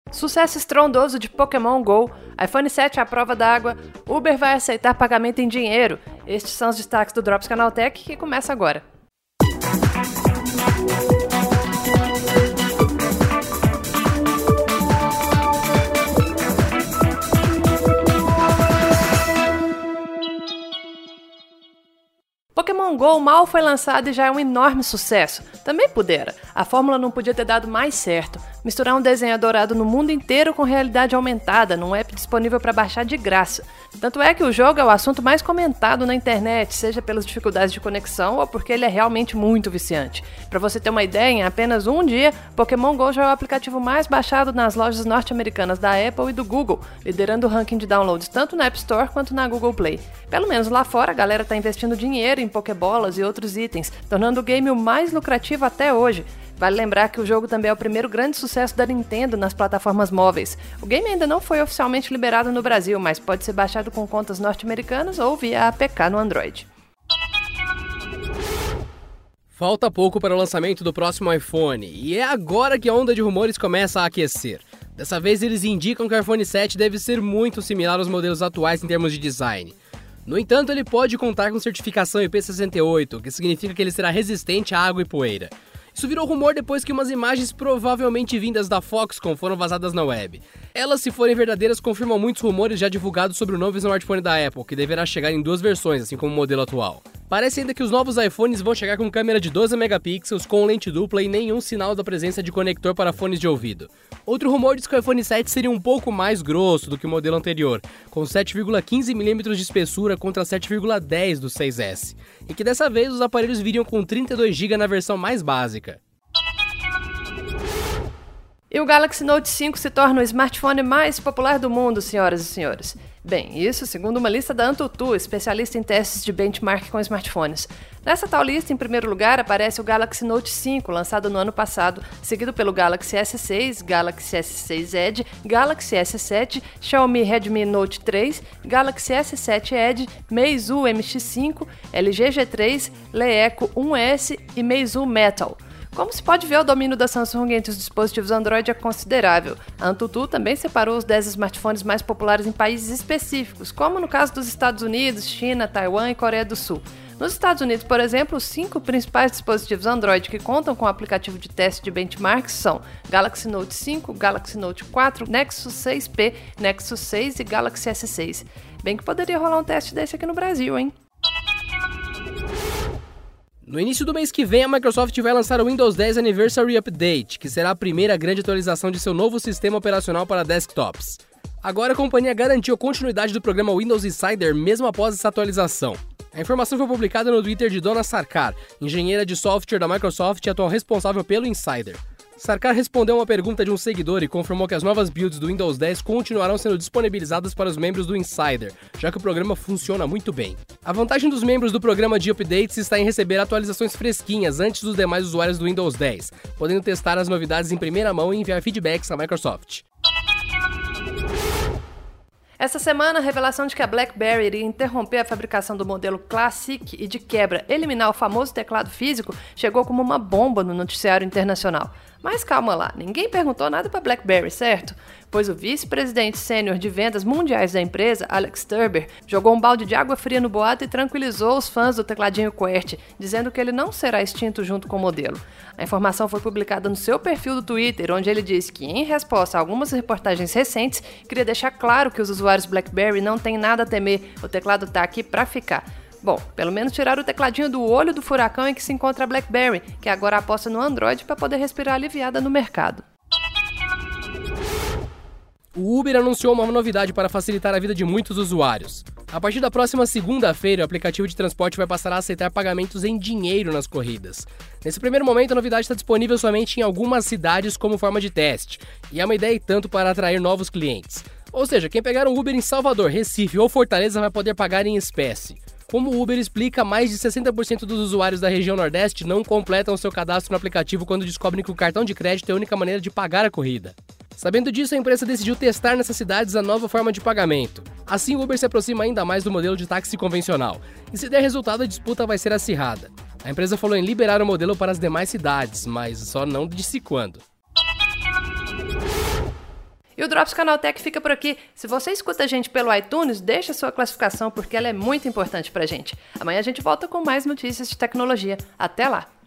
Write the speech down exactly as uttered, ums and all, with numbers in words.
Sucesso estrondoso de Pokémon GO, iPhone sete à prova d'água, Uber vai aceitar pagamento em dinheiro. Estes são os destaques do Drops Canaltech, que começa agora. Pokémon GO mal foi lançado e já é um enorme sucesso. Também pudera. A fórmula não podia ter dado mais certo. Misturar um desenho adorado no mundo inteiro com realidade aumentada, num app disponível para baixar de graça. Tanto é que o jogo é o assunto mais comentado na internet, seja pelas dificuldades de conexão ou porque ele é realmente muito viciante. Para você ter uma ideia, em apenas um dia, Pokémon GO já é o aplicativo mais baixado nas lojas norte-americanas da Apple e do Google, liderando o ranking de downloads tanto na App Store quanto na Google Play. Pelo menos lá fora, a galera tá investindo dinheiro em Pokébolas e outros itens, tornando o game o mais lucrativo até hoje. Vale lembrar que o jogo também é o primeiro grande sucesso da Nintendo nas plataformas móveis. O game ainda não foi oficialmente liberado no Brasil, mas pode ser baixado com contas norte-americanas ou via A P K no Android. Falta pouco para o lançamento do próximo iPhone, e é agora que a onda de rumores começa a aquecer. Dessa vez eles indicam que o iPhone sete deve ser muito similar aos modelos atuais em termos de design. No entanto, ele pode contar com certificação I P sessenta e oito, o que significa que ele será resistente à água e poeira. Isso virou rumor depois que umas imagens provavelmente vindas da Foxconn foram vazadas na web. Elas, se forem verdadeiras, confirmam muitos rumores já divulgados sobre o novo smartphone da Apple, que deverá chegar em duas versões, assim como o modelo atual. Parece ainda que os novos iPhones vão chegar com câmera de doze megapixels, com lente dupla e nenhum sinal da presença de conector para fones de ouvido. Outro rumor diz que o iPhone sete seria um pouco mais grosso do que o modelo anterior, com sete vírgula quinze milímetros de espessura contra sete vírgula dez do seis S, e que dessa vez os aparelhos viriam com trinta e dois gigabytes na versão mais básica. E o Galaxy Note cinco se torna o smartphone mais popular do mundo, senhoras e senhores. Bem, isso segundo uma lista da Antutu, especialista em testes de benchmark com smartphones. Nessa tal lista, em primeiro lugar, aparece o Galaxy Note cinco, lançado no ano passado, seguido pelo Galaxy S seis, Galaxy S seis Edge, Galaxy S sete, Xiaomi Redmi Note três, Galaxy S sete Edge, Meizu M X cinco, L G G três, Leeco um S e Meizu Metal. Como se pode ver, o domínio da Samsung entre os dispositivos Android é considerável. A Antutu também separou os dez smartphones mais populares em países específicos, como no caso dos Estados Unidos, China, Taiwan e Coreia do Sul. Nos Estados Unidos, por exemplo, os cinco principais dispositivos Android que contam com o aplicativo de teste de benchmarks são Galaxy Note cinco, Galaxy Note quatro, Nexus seis P, Nexus seis e Galaxy S seis. Bem que poderia rolar um teste desse aqui no Brasil, hein? No início do mês que vem, a Microsoft vai lançar o Windows dez Anniversary Update, que será a primeira grande atualização de seu novo sistema operacional para desktops. Agora a companhia garantiu a continuidade do programa Windows Insider mesmo após essa atualização. A informação foi publicada no Twitter de Donna Sarkar, engenheira de software da Microsoft e atual responsável pelo Insider. Sarkar respondeu a uma pergunta de um seguidor e confirmou que as novas builds do Windows dez continuarão sendo disponibilizadas para os membros do Insider, já que o programa funciona muito bem. A vantagem dos membros do programa de updates está em receber atualizações fresquinhas antes dos demais usuários do Windows dez, podendo testar as novidades em primeira mão e enviar feedbacks à Microsoft. Essa semana, a revelação de que a BlackBerry iria interromper a fabricação do modelo Classic e, de quebra, eliminar o famoso teclado físico chegou como uma bomba no noticiário internacional. Mas calma lá, ninguém perguntou nada para a BlackBerry, certo? Pois o vice-presidente sênior de vendas mundiais da empresa, Alex Turber, jogou um balde de água fria no boato e tranquilizou os fãs do tecladinho QWERTY, dizendo que ele não será extinto junto com o modelo. A informação foi publicada no seu perfil do Twitter, onde ele disse que, em resposta a algumas reportagens recentes, queria deixar claro que os usuários BlackBerry não têm nada a temer, o teclado está aqui para ficar. Bom, pelo menos tiraram o tecladinho do olho do furacão em que se encontra a BlackBerry, que agora aposta no Android para poder respirar aliviada no mercado. O Uber anunciou uma novidade para facilitar a vida de muitos usuários. A partir da próxima segunda-feira, o aplicativo de transporte vai passar a aceitar pagamentos em dinheiro nas corridas. Nesse primeiro momento, a novidade está disponível somente em algumas cidades como forma de teste, e é uma ideia e tanto para atrair novos clientes. Ou seja, quem pegar um Uber em Salvador, Recife ou Fortaleza vai poder pagar em espécie. Como o Uber explica, mais de sessenta por cento dos usuários da região Nordeste não completam seu cadastro no aplicativo quando descobrem que o cartão de crédito é a única maneira de pagar a corrida. Sabendo disso, a empresa decidiu testar nessas cidades a nova forma de pagamento. Assim, o Uber se aproxima ainda mais do modelo de táxi convencional. E se der resultado, a disputa vai ser acirrada. A empresa falou em liberar o modelo para as demais cidades, mas só não disse quando. E o Drops Canaltech fica por aqui. Se você escuta a gente pelo iTunes, deixa sua classificação porque ela é muito importante pra gente. Amanhã a gente volta com mais notícias de tecnologia. Até lá!